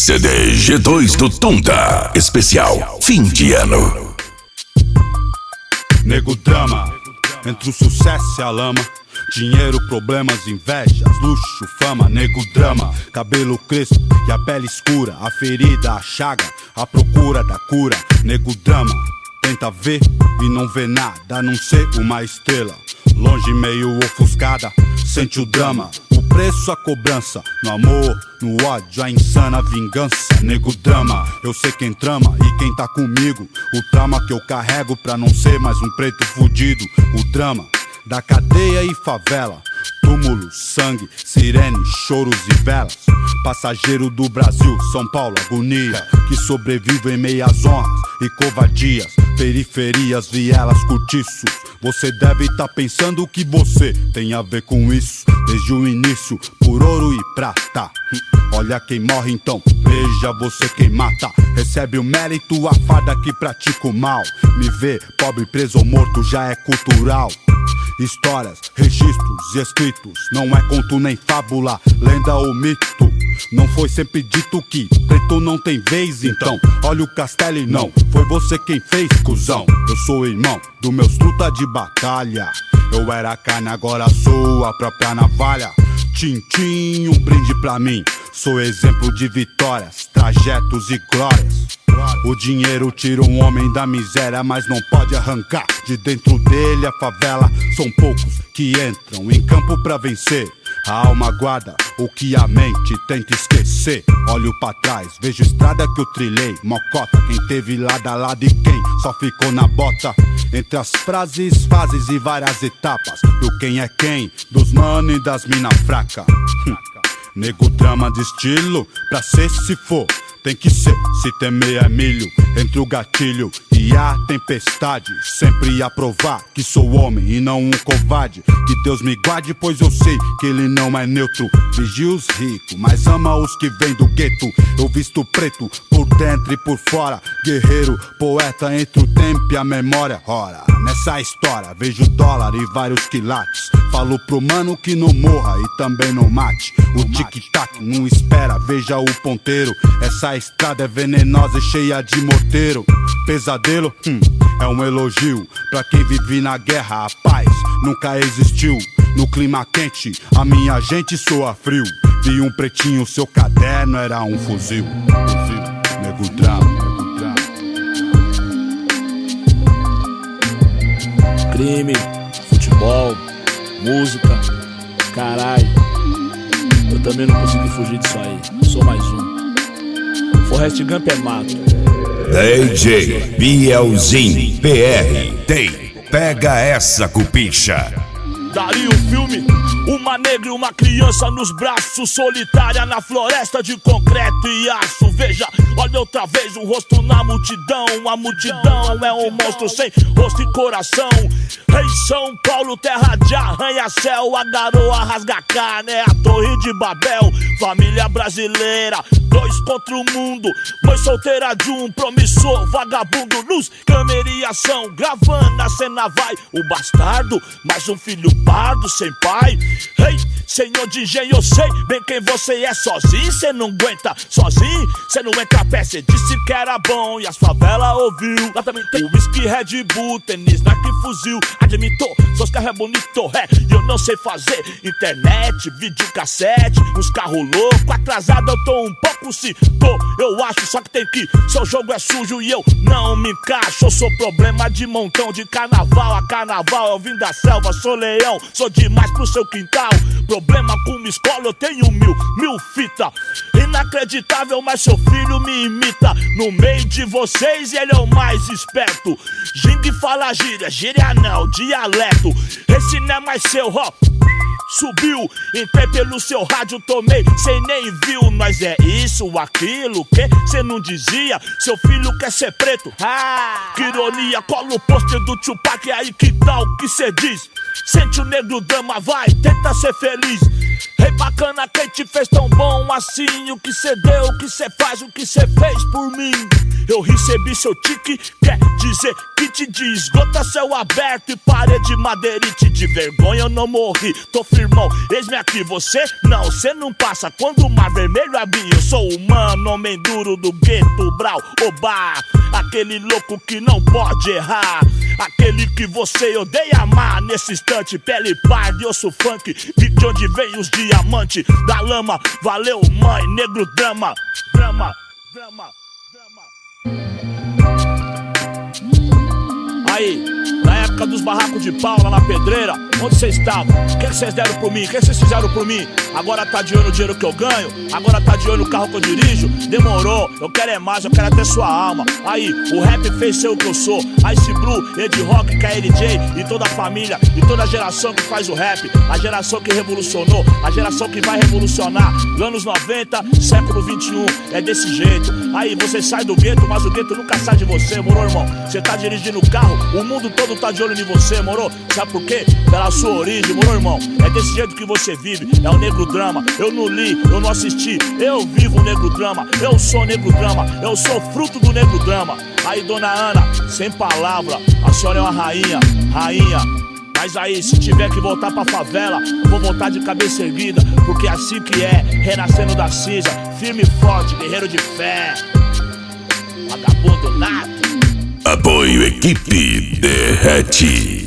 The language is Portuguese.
CD G2 do Tonda, especial fim de ano. Nego drama, entre o sucesso e a lama. Dinheiro, problemas, invejas, luxo, fama. Nego drama, cabelo crespo e a pele escura. A ferida, a chaga, a procura da cura. Nego drama, tenta ver e não vê nada, a não ser uma estrela longe, meio ofuscada, sente o drama. O preço, a cobrança, no amor, no ódio, a insana vingança. Nego drama, eu sei quem trama e quem tá comigo. O trauma que eu carrego pra não ser mais um preto fudido. O drama da cadeia e favela, túmulo, sangue, sirene, choros e velas. Passageiro do Brasil, São Paulo, agonia, que sobrevive em meias honras e covardias. Periferias, vielas, cortiços. Você deve tá pensando que você tem a ver com isso. Desde o início, por ouro e prata. Olha quem morre então, veja você quem mata. Recebe o mérito, a farda que pratica o mal. Me ver pobre, preso ou morto já é cultural. Histórias, registros e escritos, não é conto nem fábula, lenda ou mito. Não foi sempre dito que preto não tem vez, então olha o castelo e não foi você quem fez, cuzão. Eu sou irmão dos meus truta de batalha. Eu era carne, agora sou a própria navalha. Tintim, um brinde pra mim. Sou exemplo de vitórias, trajetos e glórias. O dinheiro tira um homem da miséria, mas não pode arrancar de dentro dele a favela. São poucos que entram em campo pra vencer. A alma guarda o que a mente tenta esquecer. Olho pra trás, vejo estrada que eu trilhei. Mocota, quem teve lado a lado e quem só ficou na bota. Entre as frases, fases e várias etapas, do quem é quem, dos mano e das mina fraca. Nego drama de estilo, pra ser se for. Tem que ser, se temer é milho. Entre o gatilho e a tempestade, sempre a provar que sou homem e não um covarde. Que Deus me guarde, pois eu sei que ele não é neutro. Vigia os ricos, mas ama os que vêm do gueto. Eu visto preto, por dentro e por fora. Guerreiro, poeta entre o tempo e a memória. Ora, nessa história vejo dólar e vários quilates. Falo pro mano que não morra e também não mate. O tic-tac não espera, veja o ponteiro. Essa estrada é venenosa e cheia de morteiro. Pesadelo, é um elogio pra quem vive na guerra. A paz nunca existiu. No clima quente, a minha gente soa frio. Vi um pretinho, seu caderno era um fuzil. Nego drama. Crime, futebol, música, caralho. Eu também não consegui fugir disso aí. Sou mais um. Forrest Gump é mato. DJ Bielzinho PR tem Pega Essa Cupicha. Daria o filme, uma negra e uma criança nos braços, solitária na floresta de concreto e aço. Veja, olha outra vez o rosto na multidão. A multidão é um monstro sem rosto e coração. Em São Paulo, terra de arranha-céu, a garoa rasga carne, é a torre de Babel. Família brasileira, dois contra o mundo. Mãe solteira de um promissor vagabundo. Luz, câmera e ação, gravando a cena vai. O bastardo, mais um filho pardo sem pai. Ei, senhor de engenho, eu sei bem quem você é. Sozinho cê não aguenta, sozinho cê não entra a pé. Cê disse que era bom e as favelas ouviu. Lá também tem whisky, Red Bull, tênis, Nike, fuzil. Admitou, seus carros é bonito, e eu não sei fazer internet, videocassete, uns carros loucos. Atrasado eu tô um pouco, se tô, eu acho. Só que tem que, seu jogo é sujo e eu não me encaixo. Eu sou problema de montão, de carnaval a carnaval. Eu vim da selva, sou leão, sou demais pro seu quintal. Problema com uma escola, eu tenho mil fita. Inacreditável, mas seu filho me imita. No meio de vocês ele é o mais esperto. Gingue fala gíria, gíria não, dialeto. Esse não é mais seu, ó. Subiu, entrei pelo seu rádio, tomei, cê nem viu. Nós é isso, aquilo, que cê não dizia. Seu filho quer ser preto, que ironia. Cola o pôster do Tupac, é aí que tal que cê diz. Sente o negro drama, vai, tenta ser feliz. Rei bacana, quem te fez tão bom assim? O que cê deu, o que cê faz, o que cê fez por mim? Eu recebi seu tique, quer dizer que te diz gota, céu aberto e parede madeirite. De vergonha eu não morri, tô firmão, eis-me aqui. Você não, cê não passa quando o mar vermelho abrir. Eu sou humano, homem duro do gueto, brau, obá. Aquele louco que não pode errar, aquele que você odeia amar. Nesse instante, pele parda e osso funk, de onde vem os diamantes da lama. Valeu mãe, negro drama, drama, drama, drama. Aí, na época dos barracos de pau lá na pedreira, onde vocês estavam? O que vocês deram por mim? O que vocês fizeram por mim? Agora tá de olho no dinheiro que eu ganho? Agora tá de olho no carro que eu dirijo? Demorou, eu quero é mais, eu quero até sua alma. Aí, o rap fez ser o que eu sou. Ice Blue, Ed Rock, KLJ e toda a família e toda a geração que faz o rap. A geração que revolucionou, a geração que vai revolucionar. Anos 90, século 21, é desse jeito. Aí você sai do gueto, mas o gueto nunca sai de você, moro, irmão? Você tá dirigindo o carro, o mundo todo tá de olho em você, moro? Sabe por quê? Pela sua origem, moro, irmão? É desse jeito que você vive, é o negro drama. Eu não li, eu não assisti, eu vivo o negro drama. Eu sou negro drama, eu sou fruto do negro drama. Aí, dona Ana, sem palavra, a senhora é uma rainha, rainha. Mas aí, se tiver que voltar pra favela, eu vou voltar de cabeça erguida, porque é assim que é, renascendo da cinza, firme e forte, guerreiro de fé. Vagabundo nato. Apoio Equipe Derrete.